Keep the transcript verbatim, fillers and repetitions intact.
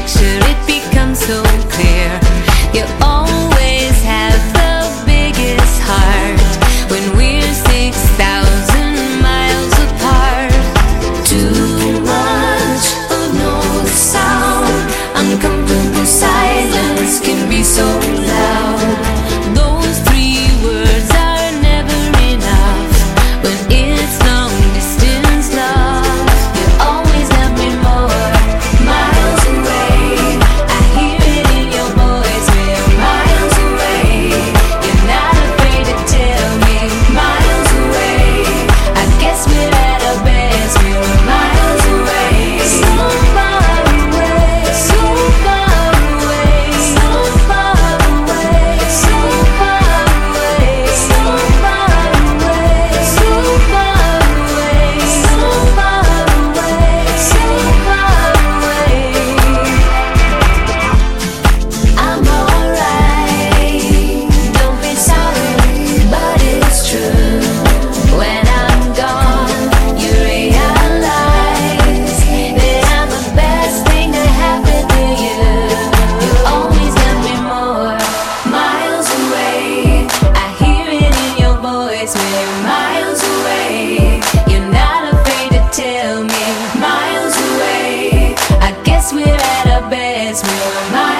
picture, it becomes so clear. You always have the biggest heart when we're six thousand miles apart. Too much of no sound, uncomfortable silence can be so loud. Those three words are never enough when it's long distance love. You always love me more, miles away. I hear it in your voice, we're miles away. You're not afraid to tell me, miles away. I guess we're at our best, we're miles away. So far away, so far away, so far away, so far away, so far away, so far away, so far away, so far away. I'm alright, don't be sorry, but it's true. When I'm gone, you realize that I'm the best thing to happen to you. You always love me more, miles away. I hear it in your voice, we're miles away. You're not afraid to tell me, miles away. I guess we're at our best, we're miles